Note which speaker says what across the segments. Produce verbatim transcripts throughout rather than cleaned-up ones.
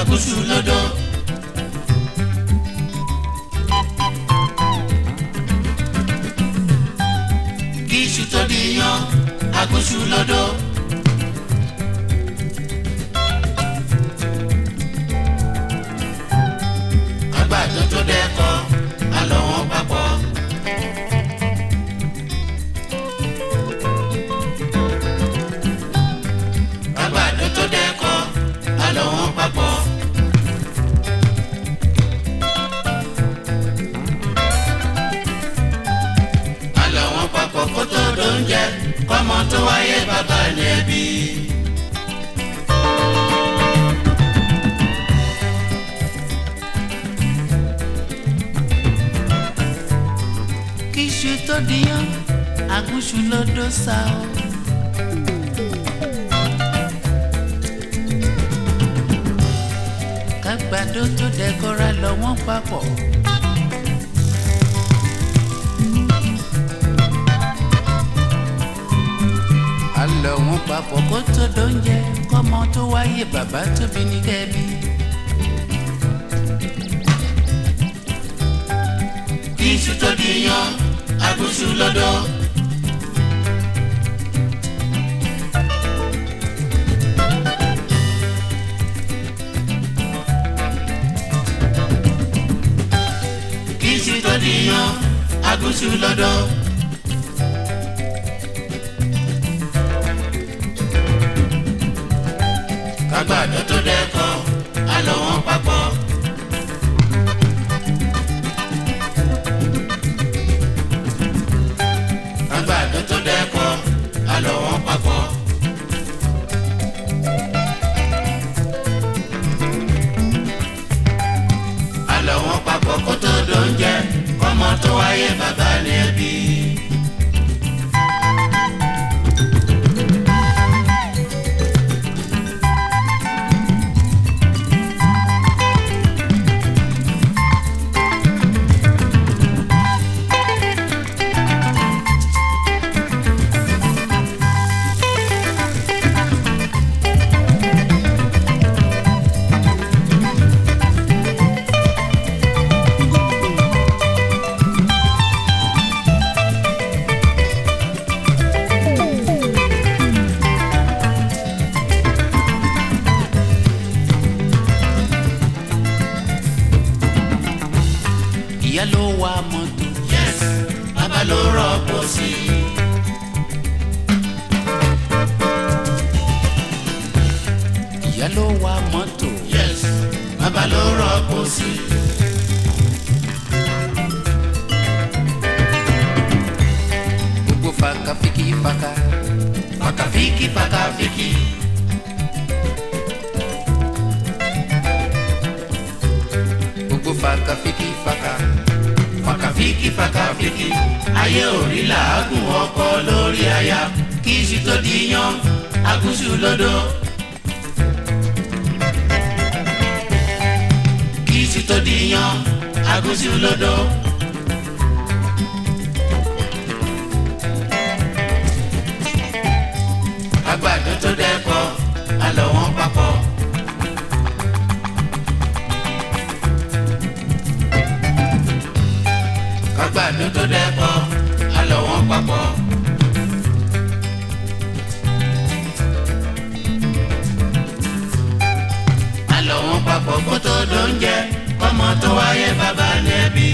Speaker 1: agúnṣu lódò. Kí iṣu tó di iyán agúnṣu lódò. Àgbàdo tó dẹ́kọ̀ àlọ́ wọn papọ̀. Àgbàdo tó dẹ́kọ̀ àlọ́ wọn papọ̀. Àlọ́ wọn papọ̀ kó tó dóúnjẹ kọ́mọ tó wáyé bàbá ní ẹbí. Kí iṣu tó diyán agúnṣu lódò sá o. Kágbàdo tó dẹ́kọ̀rá lọ wọ́n papọ̀. Àlọ́ wọn papọ̀ kó tó dóúnjẹ kọ́mọ tó wáyé bàbá tóbi ní kẹ́bí. Kí iṣu tó diyán agúnṣu lódò. Kí iṣu tó diyán agúnṣu lódò. Kágbàdo tó dẹ́kọ̀ àlọ́ wọn papọ̀. Àgbàdo tó dẹ́kọ̀ àlọ́ wọn papọ̀. Àlọ́ wọn papọ̀ kó tó dóúnjẹ kọ́mọ tó wáyé bàbá ní ẹbí. Ìyá ló wa mọ́tò. Yes, bàbá ló rọ́pò sí. Ìyá ló wa mọ́tò. Yes, bàbá ló rọ́pò sí. Gbogbo fakafiki faka. Fakafiki fakafiki. Gbogbo fakafiki faka. Fakafiki fakafiki. Ayé orí làágùn ọkọ lórí aya. Kí iṣu tó diyán agúnṣu lódò. Kí iṣu tó diyán agúnṣu lódò. Àgbàdo tó dẹ́kọ̀ àlọ́ wọn papọ̀. Àgbàdo tó dẹ́kọ̀ àlọ́ wọn papọ̀. Àlọ́ wọn papọ̀ kó tó dóúnjẹ kọ́mọ tó wáyé bàbá ní ẹbí.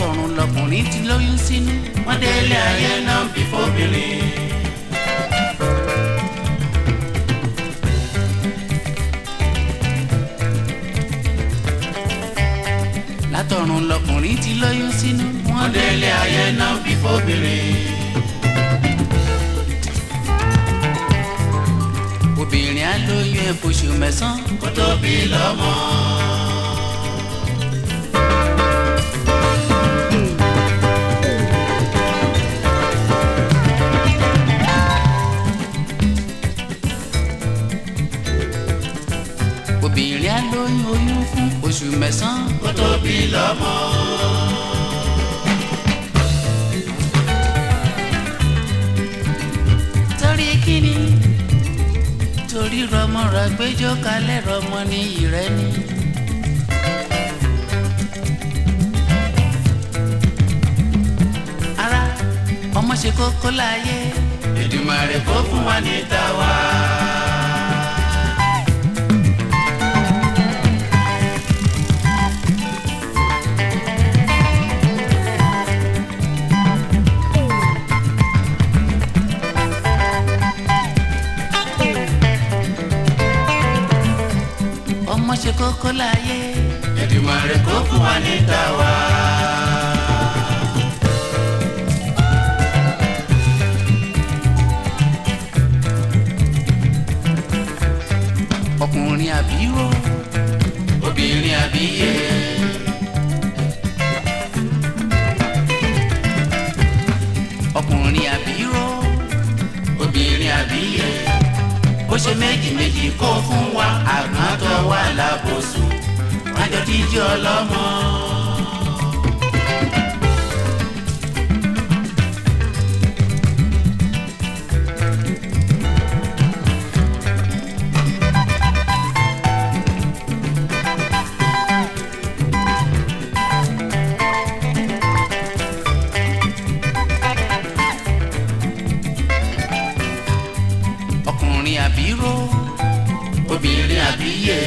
Speaker 1: látọ̀run lọkùnrin ti lóyún sínú.
Speaker 2: wọ́n délé ayé náà bí fóbìnrin.
Speaker 1: látọ̀run lọkùnrin ti lóyún sínú.
Speaker 2: wọ́n délé ayé náà bí fóbìnrin.
Speaker 1: obìnrin á lóyún ẹ̀ fóṣù mẹ́sàn-án
Speaker 2: kó tó bí lọ́mọ.
Speaker 1: obìnrin á lóyún oyún fún oṣù mẹ́sàn-án
Speaker 2: kó tó bí lọ́mọ.
Speaker 1: torí kíni torí rọmọ rà gbẹjọ kalẹ̀ rọmọ ní ìrẹ́ni. ara ọmọ ṣe kókó láyé.
Speaker 2: Èdùmàrè kó fún wa ní tàwa.
Speaker 1: ọmọ ṣe kókó láyé.
Speaker 2: Èdùmàrè kó fún wa ní tàwa.
Speaker 1: ọkùnrin àbíró
Speaker 2: obìnrin àbíyè.
Speaker 1: ọkùnrin àbíró
Speaker 2: obìnrin àbíyè. ó ṣe méjì méjì kó fún wa àgbọn tó wà lábòsùn májọ díjọ ọlọ́mọ.
Speaker 1: ọkùnrin àbíró
Speaker 2: obìnrin àbíyè.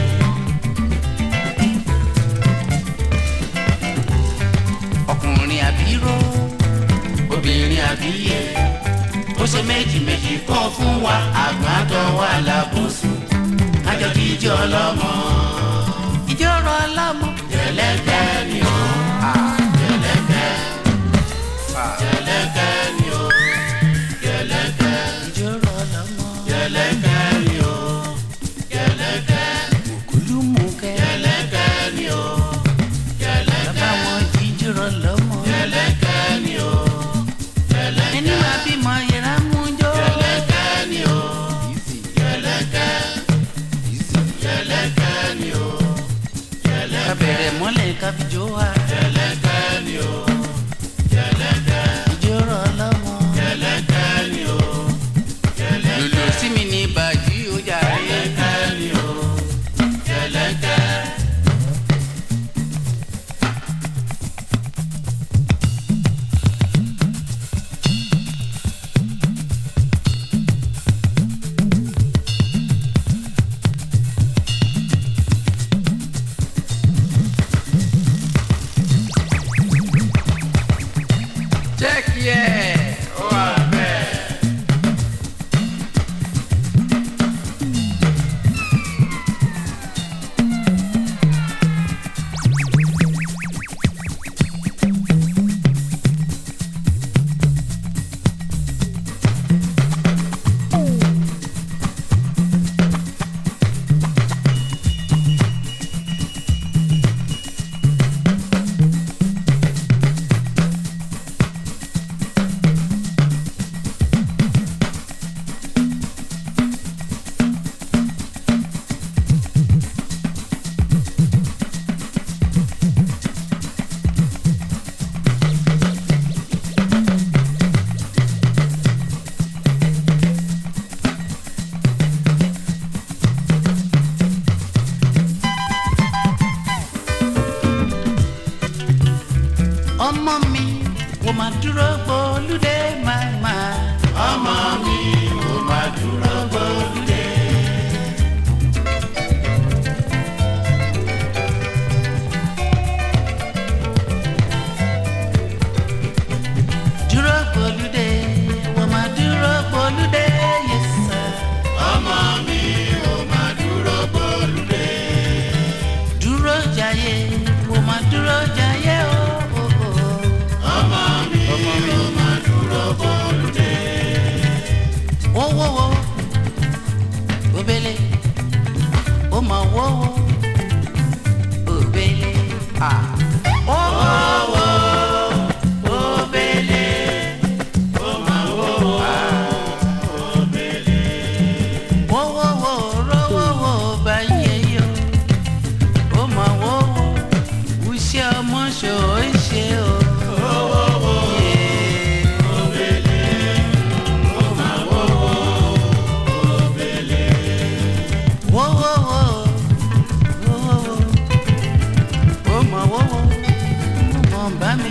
Speaker 1: ọkùnrin àbíró
Speaker 2: obìnrin àbíyè. ó ṣe méjì méjì kó fún wa àgbọn tó wà lábòsùn májọ díjọ ọlọ́mọ.
Speaker 1: ìjọrọ ọlọ́mọ.
Speaker 2: jẹ̀lẹ́kẹ́ ni ó. jẹ̀lẹ́kẹ́. jẹ̀lẹ́kẹ́ ni ó. jẹ̀lẹ́kẹ́.
Speaker 1: ìjọrọ ọlọ́mọ.
Speaker 2: jẹ̀lẹ́kẹ́ ni ó. jẹ̀lẹ́kẹ́.
Speaker 1: òkúlùmùkẹ́.
Speaker 2: jẹ̀lẹ́kẹ́ ni ó. jẹ̀lẹ́kẹ́.
Speaker 1: bàbá wọn jíjọrọ ọlọ́mọ.
Speaker 2: jẹ̀lẹ́kẹ́ ni ó. jẹ̀lẹ́kẹ́.
Speaker 1: ẹni máa bímọ yẹra mú jọ.
Speaker 2: jẹ̀lẹ́kẹ́ ni ó. jẹ̀lẹ́kẹ́. jẹ̀lẹ́kẹ́ ni ó. jẹ̀lẹ́kẹ́.
Speaker 1: kábẹ̀rẹ̀ mọ́lẹ̀ kábíjọ́ wa.
Speaker 2: jẹ̀lẹ́kẹ́ ni ó. jẹ̀lẹ́kẹ́.
Speaker 1: ìjọrọ ọlọ́mọ.
Speaker 2: jẹ̀lẹ́kẹ́ ni ó. jẹ̀lẹ́kẹ́.
Speaker 1: lòlò sí mi ní bàjí ó jàre.
Speaker 2: jẹ̀lẹ́kẹ́ ni ó. jẹ̀lẹ́kẹ́.
Speaker 1: jẹ́kì ẹ̀.
Speaker 2: ó wà bẹ́ẹ̀.
Speaker 1: ọmọ mi wò má dúró gbólúdé màmá.
Speaker 2: ọmọ mi ò má dúró gbólúdé.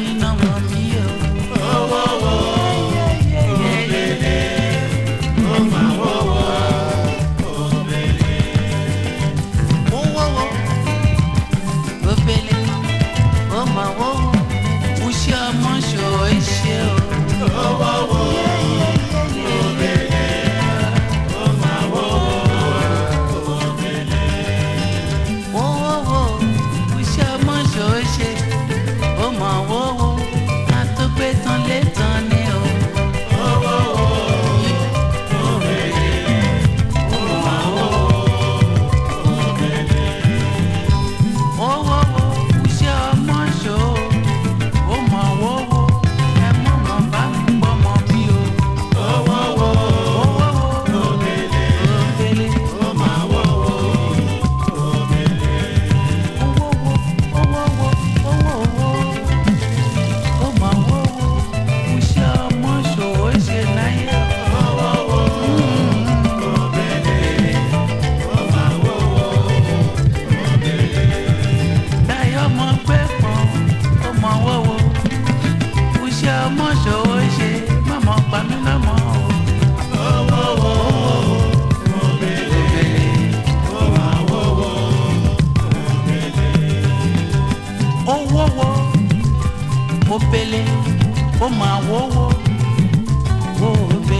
Speaker 1: mí lọ́mọ mi o.
Speaker 2: owó wo òbèlè ó máa wówó òbèlè.
Speaker 1: owó wo òbèlè ó máa wówó iṣẹ́ ọmọ ṣòwò iṣẹ́ o.
Speaker 2: owó wo òbèlè ó máa wówó òbèlè.
Speaker 1: owó wo iṣẹ́ ọmọ ṣòwò iṣẹ́ ó máa wówó àtúgbé tán lé tán ni o.
Speaker 2: owó wo òbèlè ó máa wówó òbèlè.
Speaker 1: owó wo iṣẹ́ ọmọ ṣòwò ó máa wówó ẹ mọ̀ mọ̀ bá mi gbọ́ mọ́ mi o.
Speaker 2: owó wo
Speaker 1: owó wo
Speaker 2: òbèlè
Speaker 1: òbèlè
Speaker 2: ó máa wówó òbèlè.
Speaker 1: owó wo owó wo owó wo ó máa wówó iṣẹ́ ọmọ ṣòwò ṣe láyé o.
Speaker 2: owó wo òbèlè ó máa wówó òbèlè.
Speaker 1: Dayọ̀ mọ̀ pé pọ̀ ó mọ̀ wọ́wọ́ iṣẹ́ ọmọ ṣòwò ṣe mọ̀mọ́ pa mí lọ́mọ o.
Speaker 2: owó wo òbèlè ó máa wówó òbèlè.
Speaker 1: owó wo òbèlè ó máa wọ́wọ́ òbèlè.